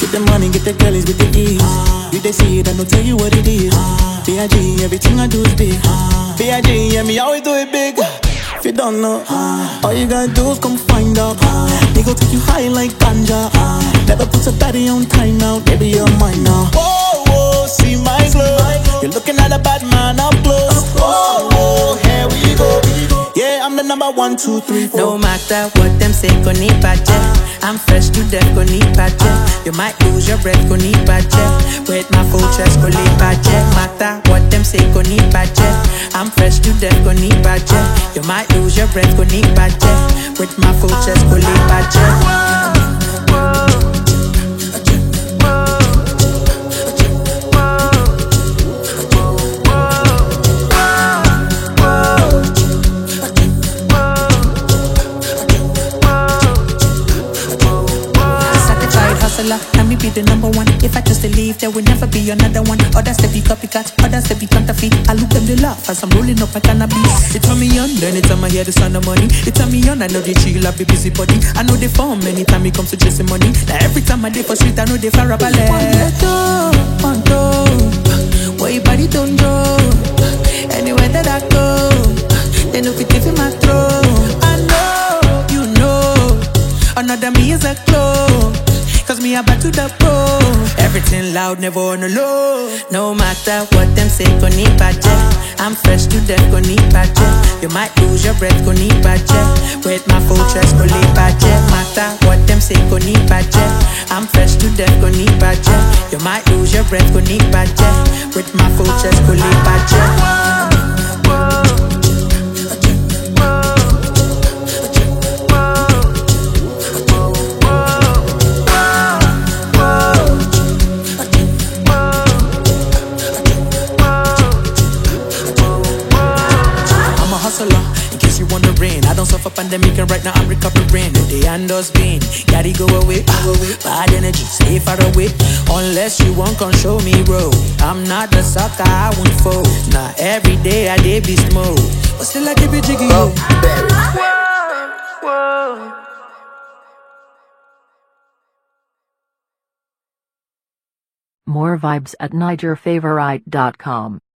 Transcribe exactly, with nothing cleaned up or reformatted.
Get the money, get the girlies with the ease. You they see it, I don't tell you what it is. B I G, everything I do is big. B I G, yeah, me always do it big. If you don't know, all you gotta do is come find out. They go take you high like ganja. Never put a body on time out, baby, you're mine now. Whoa, whoa, see my glow. You're looking at a bad man up close. Whoa, whoa, here we go. Yeah, I'm the number one, two, three, four. No matter what them say, go need budget. I'm fresh to death, go need budget. You might lose your breath, go need budget. With my full chest, go need budget. Matter what them say, go need budget. I'm fresh to death, go need budget. You might lose your breath, go need budget. With my full chest, go need budget. Let me be the number one. If I just leave, there will never be another one. Others they be copycat, others they be counterfeit. I look them they laugh as I'm rolling up my cannabis. It turn me on, anytime I hear the sound of money. It turn me on, I know they chill, I be busy body. I know they form anytime it comes to chasing money. Now every time I day for street, I know they far up a leg. One toe, one toe, where your body don't go. Anywhere that I go, they know fit in my throat. I know, you know, another me is a glow. Cause me about to the pro. Everything loud, never on the low. No matter what them say, go need budget. I'm fresh to death, go need budget. You might lose your breath, go need budget. With my full chest, go need budget. Matter what them say, go need budget. I'm fresh to death, go need budget. You might lose your breath, go need budget. With my full chest, go need budget. In case you wondering, I don't suffer pandemic and right now I'm recovering. The hand does been, gotta go away. Bad energy, stay far away. Unless you won't come show me road. I'm not the sucker, I won't fold. Now every day I day beast mode, but still I keep it jiggy. Oh, whoa, whoa. More vibes at niger favorite dot com.